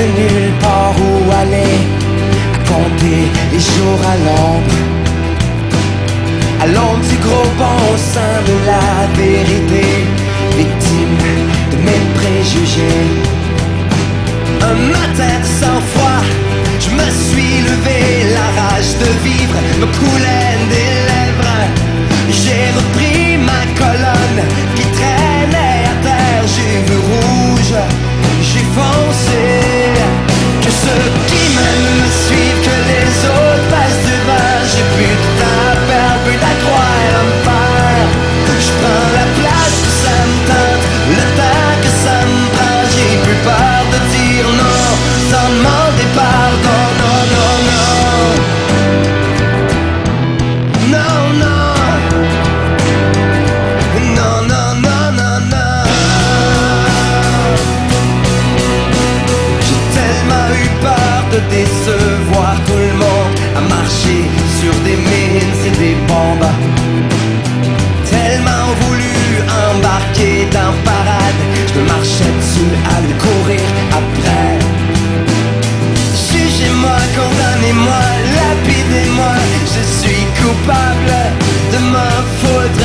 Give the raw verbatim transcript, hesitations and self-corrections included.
de nulle part où aller, à compter les jours à l'ombre, à l'ombre du gros pont au sein de la vérité, victime de mes préjugés. Un matin de sang-froid, je me suis levé, la rage de vivre me coulait des lèvres. J'ai repris ma colonne qui traînait à terre, j'ai vu rouge, j'ai foncé. Que ceux qui m'aiment me suivent, que les autres passent devant. J'ai plus de temps à perdre, plus la croix et à me faire. Je prends la place que ça me tente, le temps que ça me prend. J'ai plus peur de dire non, sans demander pardon. Non, non, non. Non, non. Non, non, non, non, non. J'ai tellement eu peur de décevoir tout le monde, à marcher sur des mines et des bombes. Tellement voulu embarquer dans parade, je me marchais dessus à le courir après. Jugez-moi, condamnez-moi, lapidez-moi, je suis coupable de m'en foutre